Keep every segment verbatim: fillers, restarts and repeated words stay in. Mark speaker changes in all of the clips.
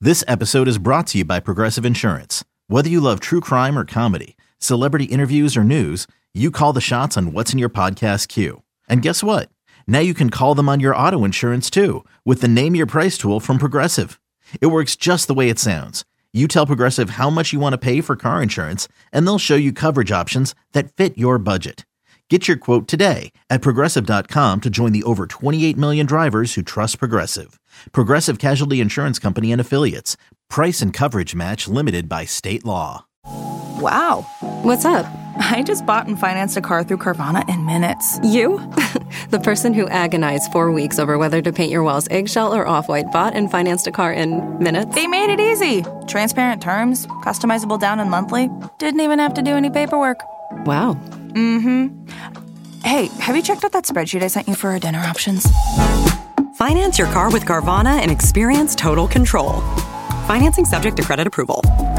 Speaker 1: This episode is brought to you by Progressive Insurance. Whether you love true crime or comedy, celebrity interviews or news, you call the shots on what's in your podcast queue. And guess what? Now you can call them on your auto insurance too with the Name Your Price tool from Progressive. It works just the way it sounds. You tell Progressive how much you want to pay for car insurance, and they'll show you coverage options that fit your budget. Get your quote today at Progressive dot com to join the over twenty-eight million drivers who trust Progressive. Progressive Casualty Insurance Company and Affiliates. Price and coverage match limited by state law.
Speaker 2: Wow.
Speaker 3: What's up?
Speaker 2: I just bought and financed a car through Carvana in minutes.
Speaker 3: You? The person who agonized four weeks over whether to paint your walls eggshell or off-white bought and financed a car in minutes?
Speaker 2: They made it easy. Transparent terms, customizable down and monthly. Didn't even have to do any paperwork.
Speaker 3: Wow.
Speaker 2: Mm-hmm. Hey, have you checked out that spreadsheet I sent you for our dinner options?
Speaker 4: Finance your car with Carvana and experience total control. Financing subject to credit approval.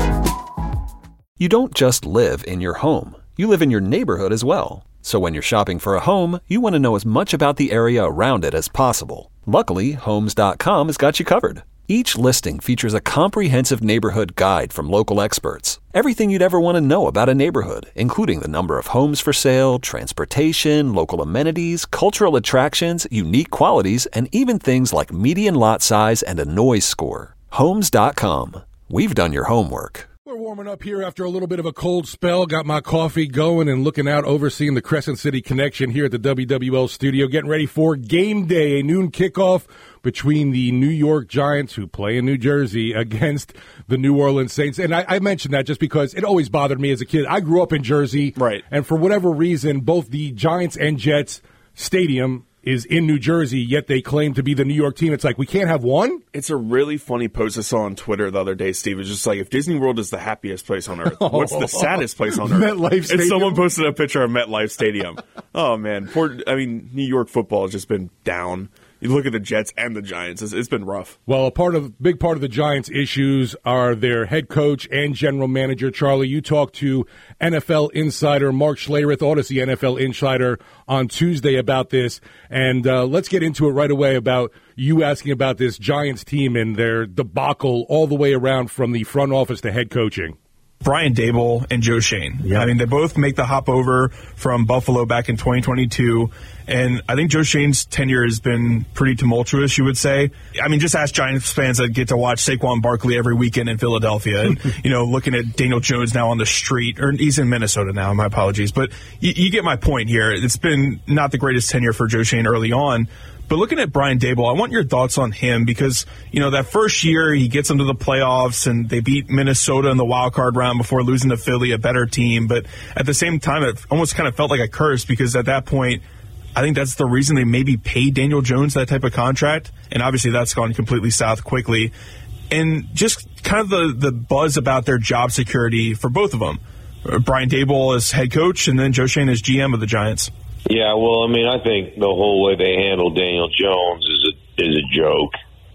Speaker 5: You don't just live in your home. You live in your neighborhood as well. So when you're shopping for a home, you want to know as much about the area around it as possible. Luckily, Homes dot com has got you covered. Each listing features a comprehensive neighborhood guide from local experts. Everything you'd ever want to know about a neighborhood, including the number of homes for sale, transportation, local amenities, cultural attractions, unique qualities, and even things like median lot size and a noise score. Homes dot com. We've done your homework.
Speaker 6: We're warming up here after a little bit of a cold spell. Got my coffee going and looking out, overseeing the Crescent City Connection here at the W W L studio, getting ready for game day, a noon kickoff between the New York Giants, who play in New Jersey, against the New Orleans Saints. And I, I mentioned that just because it always bothered me as a kid. I grew up in Jersey,
Speaker 7: right? And
Speaker 6: for whatever reason, both the Giants and Jets stadium is in New Jersey, yet they claim to be the New York team. It's like, we can't have one?
Speaker 7: It's a really funny post I saw on Twitter the other day, Steve. It's just like, if Disney World is the happiest place on earth, what's the saddest place on earth?
Speaker 6: MetLife Stadium.
Speaker 7: And someone posted a picture of MetLife Stadium. Oh, man. Poor, I mean, New York football has just been down. You look at the Jets and the Giants, it's, it's been rough.
Speaker 6: Well, a part of big part of the Giants' issues are their head coach and general manager. Charlie, you talked to N F L insider Mark Schlereth, Odyssey N F L insider, on Tuesday about this. And uh, let's get into it right away about you asking about this Giants team and their debacle all the way around from the front office to head coaching.
Speaker 8: Brian Daboll and Joe Schoen.
Speaker 6: Yep.
Speaker 8: I mean, they both make the hop over from Buffalo back in twenty twenty-two, and I think Joe Schoen's tenure has been pretty tumultuous, you would say. I mean, just ask Giants fans that get to watch Saquon Barkley every weekend in Philadelphia, and, you know, looking at Daniel Jones now on the street, or he's in Minnesota now, my apologies. But you, you get my point here. It's been not the greatest tenure for Joe Schoen early on. But looking at Brian Daboll, I want your thoughts on him because, you know, that first year he gets them to the playoffs and they beat Minnesota in the wild card round before losing to Philly, a better team. But at the same time, it almost kind of felt like a curse because at that point, I think that's the reason they maybe paid Daniel Jones that type of contract. And obviously that's gone completely south quickly. And just kind of the, the buzz about their job security for both of them. Brian Daboll as head coach and then Joe Schoen as G M of the Giants.
Speaker 9: Yeah, well, I mean, I think the whole way they handled Daniel Jones is a is a joke.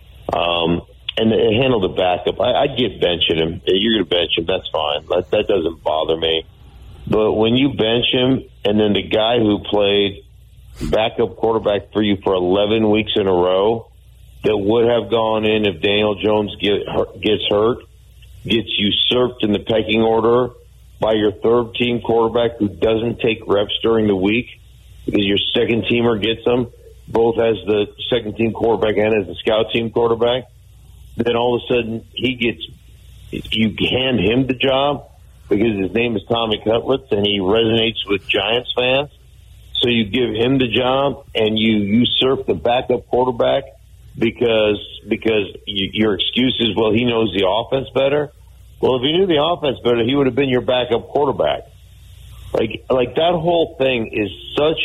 Speaker 9: Um, and they handled the backup. I, I'd get benching him. You're going to bench him. That's fine. That, that doesn't bother me. But when you bench him, and then the guy who played backup quarterback for you for eleven weeks in a row, that would have gone in if Daniel Jones get, gets hurt, gets usurped in the pecking order by your third team quarterback who doesn't take reps during the week, because your second teamer gets them, both as the second team quarterback and as the scout team quarterback, then all of a sudden he gets, you hand him the job because his name is Tommy Cutlets and he resonates with Giants fans. So you give him the job and you usurp the backup quarterback because, because you, your excuse is, well, he knows the offense better. Well, if he knew the offense better, he would have been your backup quarterback. Like, like that whole thing is such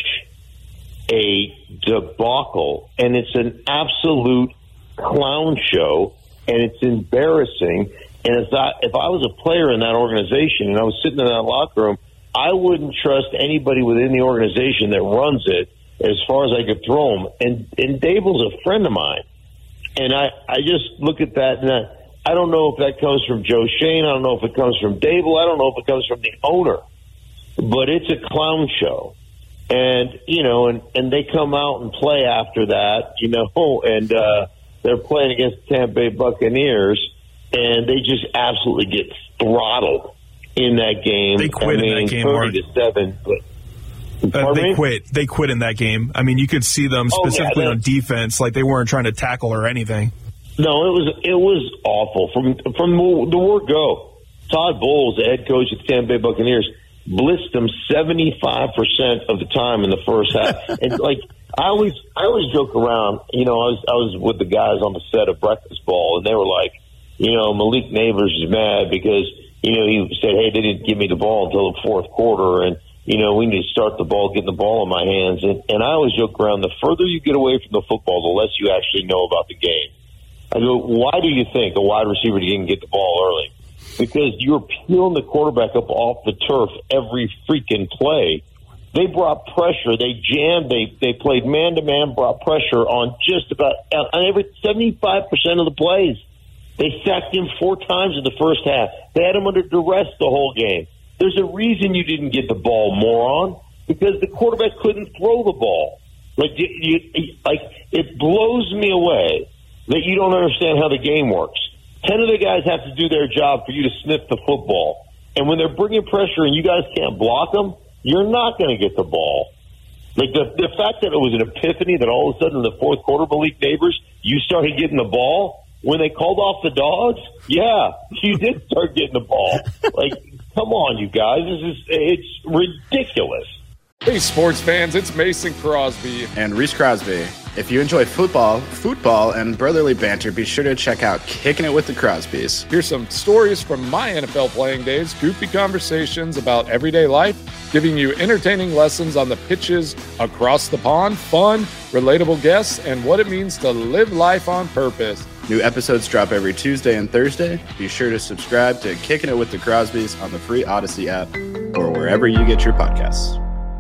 Speaker 9: a debacle, and it's an absolute clown show, and it's embarrassing. And if I, if I was a player in that organization and I was sitting in that locker room, I wouldn't trust anybody within the organization that runs it as far as I could throw them. And, and Daboll's a friend of mine. And I, I just look at that, and I, I don't know if that comes from Joe Schoen. I don't know if it comes from Daboll. I don't know if it comes from the owner. But it's a clown show. And, you know, and, and they come out and play after that, you know, and uh, they're playing against the Tampa Bay Buccaneers. and they just absolutely get throttled in that game.
Speaker 8: They quit
Speaker 9: I mean,
Speaker 8: in that game,
Speaker 9: thirty to seven.
Speaker 8: Uh, they me? quit. They quit in that game. I mean, you could see them specifically oh, yeah, on defense, like they weren't trying to tackle or anything.
Speaker 9: No, it was it was awful from from the word go. Todd Bowles, the head coach of the Tampa Bay Buccaneers, blitzed them seventy-five percent of the time in the first half. And like I always, I always joke around. You know, I was I was with the guys on the set of Breakfast Ball, and they were like, you know, Malik Nabers is mad because you know he said, hey, they didn't give me the ball until the fourth quarter, and you know we need to start the ball, getting the ball in my hands. And and I always joke around: the further you get away from the football, the less you actually know about the game. I go, why do you think a wide receiver didn't get the ball early? Because you're peeling the quarterback up off the turf every freaking play. They brought pressure. They jammed. They they played man-to-man, brought pressure on just about on every seventy-five percent of the plays. They sacked him four times in the first half. They had him under duress the whole game. There's a reason you didn't get the ball, moron, because the quarterback couldn't throw the ball. Like, you, you, like it blows me away that you don't understand how the game works. Ten of the guys have to do their job for you to sniff the football. And when they're bringing pressure and you guys can't block them, you're not going to get the ball. Like the the fact that it was an epiphany that all of a sudden in the fourth quarter, Malik Nabers, you started getting the ball when they called off the dogs. Yeah, you did start getting the ball. Like, come on, you guys. This is it's ridiculous.
Speaker 10: Hey, sports fans, it's Mason Crosby.
Speaker 11: And Reese Crosby. If you enjoy football, football, and brotherly banter, be sure to check out Kicking It with the Crosbys.
Speaker 10: Here's some stories from my N F L playing days, goofy conversations about everyday life, giving you entertaining lessons on the pitches across the pond, fun, relatable guests, and what it means to live life on purpose.
Speaker 11: New episodes drop every Tuesday and Thursday. Be sure to subscribe to Kicking It with the Crosbys on the free Odyssey app or wherever you get your podcasts.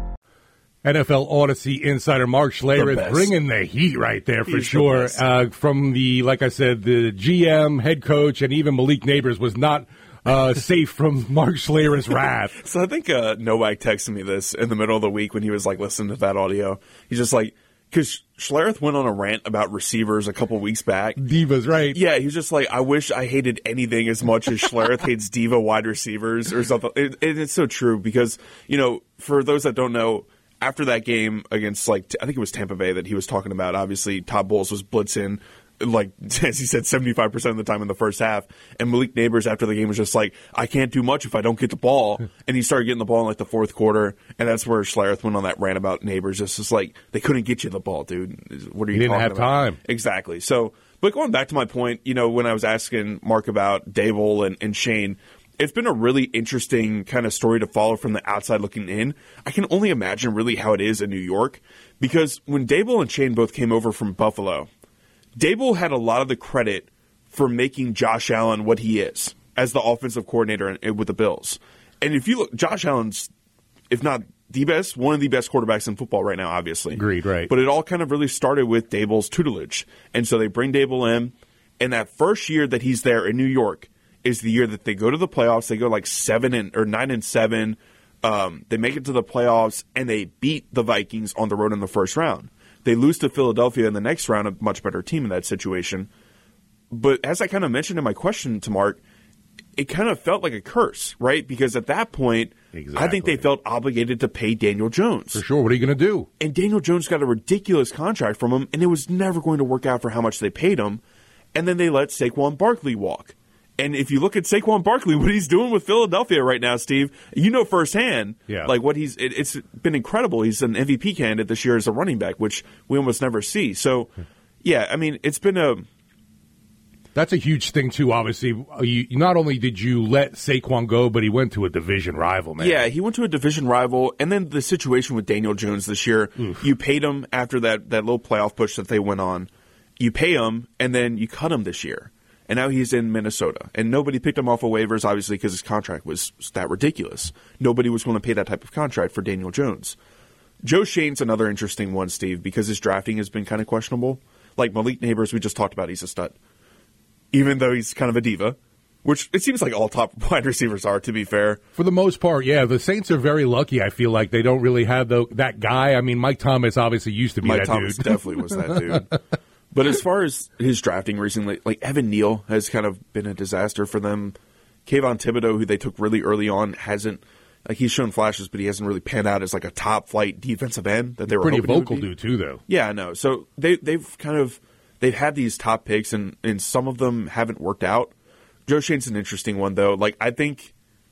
Speaker 6: N F L Odyssey insider Mark Schlereth bringing the heat right there for He's sure. The uh, from the, like I said, the G M, head coach, and even Malik Nabers was not uh, safe from Mark Schlereth's wrath.
Speaker 7: So I think uh, Novak texted me this in the middle of the week when he was like listening to that audio. He's just like, because Schlereth went on a rant about receivers a couple weeks back.
Speaker 6: Divas, right?
Speaker 7: Yeah, he was just like, I wish I hated anything as much as Schlereth hates diva wide receivers or something. It, it, it's so true because, you know, for those that don't know, after that game against, like, I think it was Tampa Bay that he was talking about, obviously Todd Bowles was blitzing, like, as he said, seventy-five percent of the time in the first half. And Malik Nabers after the game was just like, I can't do much if I don't get the ball. And he started getting the ball in, like, the fourth quarter. And that's where Schlereth went on that rant about Nabers. Just, just like, they couldn't get you the ball, dude. What are you
Speaker 6: he
Speaker 7: talking
Speaker 6: about? Didn't have
Speaker 7: about?
Speaker 6: time.
Speaker 7: Exactly. So, but going back to my point, you know, when I was asking Mark about Daboll and, and Shane, it's been a really interesting kind of story to follow from the outside looking in. I can only imagine really how it is in New York because when Daboll and Shane both came over from Buffalo, Daboll had a lot of the credit for making Josh Allen what he is as the offensive coordinator with the Bills. And if you look, Josh Allen's, if not the best, one of the best quarterbacks in football right now, obviously.
Speaker 6: Agreed, right.
Speaker 7: But it all kind of really started with Daboll's tutelage. And so they bring Daboll in, and that first year that he's there in New York, is the year that they go to the playoffs. They go like seven and or nine and seven. Um, they make it to the playoffs and they beat the Vikings on the road in the first round. They lose to Philadelphia in the next round, a much better team in that situation. But as I kind of mentioned in my question to Mark, it kind of felt like a curse, right? Because at that point, exactly. I think they felt obligated to pay Daniel Jones.
Speaker 6: For sure. What are you going to do?
Speaker 7: And Daniel Jones got a ridiculous contract from him, and it was never going to work out for how much they paid him. And then they let Saquon Barkley walk. And if you look at Saquon Barkley, what he's doing with Philadelphia right now, Steve, you know firsthand,
Speaker 6: yeah.
Speaker 7: like what he's, it, it's been incredible. He's an M V P candidate this year as a running back, which we almost never see. So, yeah, I mean, it's been a.
Speaker 6: That's a huge thing, too, obviously. You, not only did you let Saquon go, but he went to a division rival, man.
Speaker 7: Yeah, he went to a division rival. And then the situation with Daniel Jones this year, Oof. you paid him after that, that little playoff push that they went on. You pay him, and then you cut him this year. And now he's in Minnesota. And nobody picked him off of waivers, obviously, because his contract was that ridiculous. Nobody was willing to pay that type of contract for Daniel Jones. Joe Shane's another interesting one, Steve, because his drafting has been kind of questionable. Like Malik Nabers, we just talked about, he's a stud. Even though he's kind of a diva, which it seems like all top wide receivers are, to be fair.
Speaker 6: For the most part, yeah. The Saints are very lucky, I feel like. They don't really have the, that guy. I mean, Mike Thomas obviously used to be
Speaker 7: Mike
Speaker 6: that
Speaker 7: Thomas
Speaker 6: dude.
Speaker 7: Mike Thomas definitely was that dude. But as far as his drafting recently, like Evan Neal has kind of been a disaster for them. Kayvon Thibodeau, who they took really early on, hasn't like he's shown flashes, but he hasn't really panned out as like a top flight defensive end that they were
Speaker 6: pretty
Speaker 7: hoping
Speaker 6: vocal dude too, though.
Speaker 7: Yeah, I know. So they they've kind of they've had these top picks, and, and some of them haven't worked out. Joe Shane's an interesting one, though. Like I think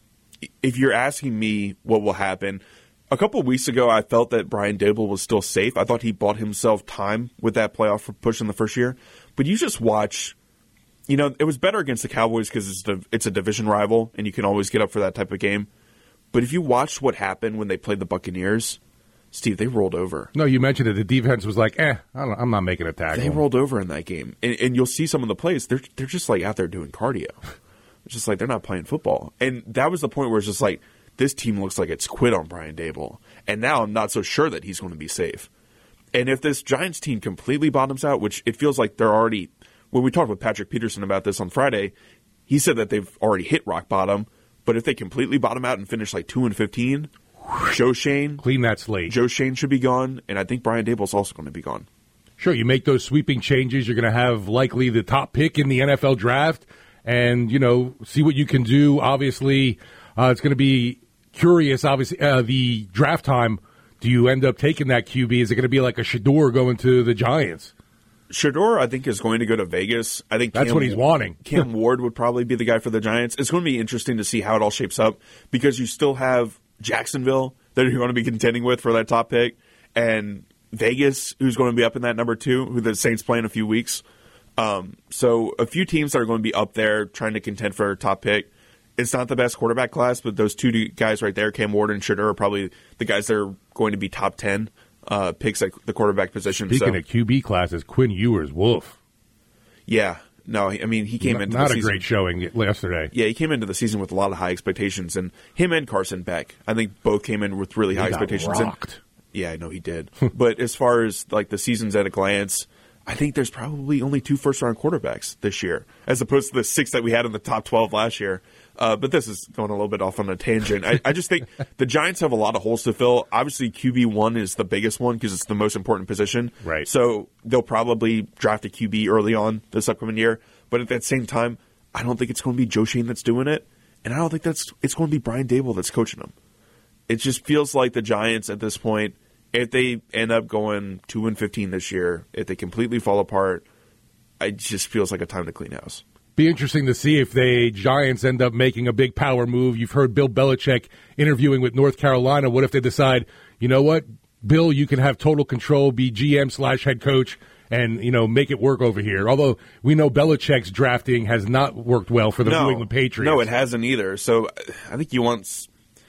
Speaker 7: if you're asking me what will happen, a couple of weeks ago I felt that Brian Daboll was still safe. I thought he bought himself time with that playoff push in the first year. But you just watch. You know, it was better against the Cowboys because it's, a, it's a division rival, and you can always get up for that type of game. But if you watched what happened when they played the Buccaneers, Steve, they rolled over.
Speaker 6: No, you mentioned it. The defense was like, eh, I don't, I'm not making a tackle.
Speaker 7: They rolled over in that game. And, and you'll see some of the plays. They're, they're just like out there doing cardio. It's just like they're not playing football. And that was the point where it's just like, this team looks like it's quit on Brian Daboll. And now I'm not so sure that he's going to be safe. And if this Giants team completely bottoms out, which it feels like they're already – when we talked with Patrick Peterson about this on Friday, he said that they've already hit rock bottom. But if they completely bottom out and finish like two and fifteen, Joe Shane,
Speaker 6: clean that slate.
Speaker 7: Joe Shane should be gone, and I think Brian Daboll's also going to be gone.
Speaker 6: Sure, you make those sweeping changes, you're going to have likely the top pick in the N F L draft, and you know, see what you can do. Obviously, uh, it's going to be curious. Obviously, uh, the draft time. Do you end up taking that Q B? Is it going to be like a Shador going to the Giants?
Speaker 7: Shador, I think, is going to go to Vegas. I think
Speaker 6: that's
Speaker 7: Cam,
Speaker 6: what he's wanting.
Speaker 7: Cam Ward would probably be the guy for the Giants. It's going to be interesting to see how it all shapes up because you still have Jacksonville that you're going to be contending with for that top pick, and Vegas, who's going to be up in that number two, who the Saints play in a few weeks. Um, so a few teams that are going to be up there trying to contend for a top pick. It's not the best quarterback class, but those two guys right there, Cam Ward and Shador, are probably the guys that are going to be top ten. Uh, picks at the quarterback position.
Speaker 6: Speaking
Speaker 7: so.
Speaker 6: of Q B classes, Quinn Ewers, woof.
Speaker 7: Yeah, no, I mean he came
Speaker 6: not,
Speaker 7: into
Speaker 6: not
Speaker 7: the
Speaker 6: a
Speaker 7: season,
Speaker 6: great showing yesterday.
Speaker 7: Yeah, he came into the season with a lot of high expectations, and him and Carson Beck, I think both came in with really
Speaker 6: he
Speaker 7: high
Speaker 6: got
Speaker 7: expectations.
Speaker 6: Rocked.
Speaker 7: And, yeah, I know he did. But as far as like the seasons at a glance, I think there's probably only two first round quarterbacks this year, as opposed to the six that we had in the top twelve last year. Uh, but this is going a little bit off on a tangent. I, I just think the Giants have a lot of holes to fill. Obviously, Q B one is the biggest one because it's the most important position.
Speaker 6: Right.
Speaker 7: So they'll probably draft a Q B early on this upcoming year. But at that same time, I don't think it's going to be Joe Shane that's doing it, and I don't think that's it's going to be Brian Daboll that's coaching them. It just feels like the Giants at this point, if they end up going two and fifteen this year, if they completely fall apart, it just feels like a time to clean house.
Speaker 6: Be interesting to see if the Giants end up making a big power move. You've heard Bill Belichick interviewing with North Carolina. What if they decide, you know what, Bill, you can have total control, be G M slash head coach, and, you know, make it work over here. Although we know Belichick's drafting has not worked well for the
Speaker 7: no,
Speaker 6: New England Patriots.
Speaker 7: No, it hasn't either. So I think you want,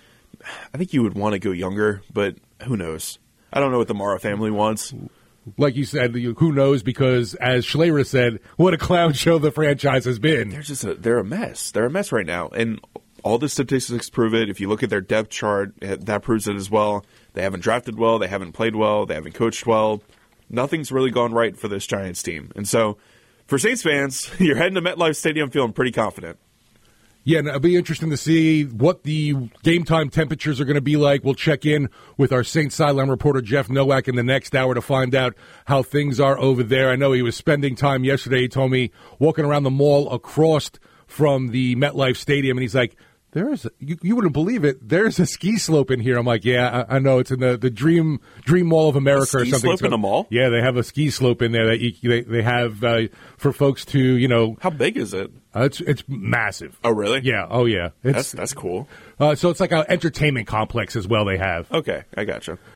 Speaker 7: I think you would want to go younger, but who knows? I don't know what the Mara family wants.
Speaker 6: Like you said, who knows? Because as Schleyer said, what a clown show the franchise has been.
Speaker 7: They're just a, they're a mess. They're a mess right now, and all the statistics prove it. If you look at their depth chart, that proves it as well. They haven't drafted well. They haven't played well. They haven't coached well. Nothing's really gone right for this Giants team. And so, for Saints fans, you're heading to MetLife Stadium feeling pretty confident.
Speaker 6: Yeah, and it'll be interesting to see what the game time temperatures are going to be like. We'll check in with our Saints sideline reporter Jeff Nowak in the next hour to find out how things are over there. I know he was spending time yesterday. He told me walking around the mall across from the MetLife Stadium, and he's like, There's, you, you wouldn't believe it. There's a ski slope in here. I'm like, yeah, I, I know. It's in the, the Dream Dream Mall of America
Speaker 7: a
Speaker 6: or
Speaker 7: ski
Speaker 6: something.
Speaker 7: slope
Speaker 6: so,
Speaker 7: in a mall?
Speaker 6: Yeah, they have a ski slope in there that you, they they have uh, for folks to, you know.
Speaker 7: How big is it?
Speaker 6: Uh, it's it's massive.
Speaker 7: Oh, really?
Speaker 6: Yeah. Oh, yeah. It's,
Speaker 7: That's that's cool.
Speaker 6: Uh, so it's like an entertainment complex as well. They have.
Speaker 7: Okay, I gotcha.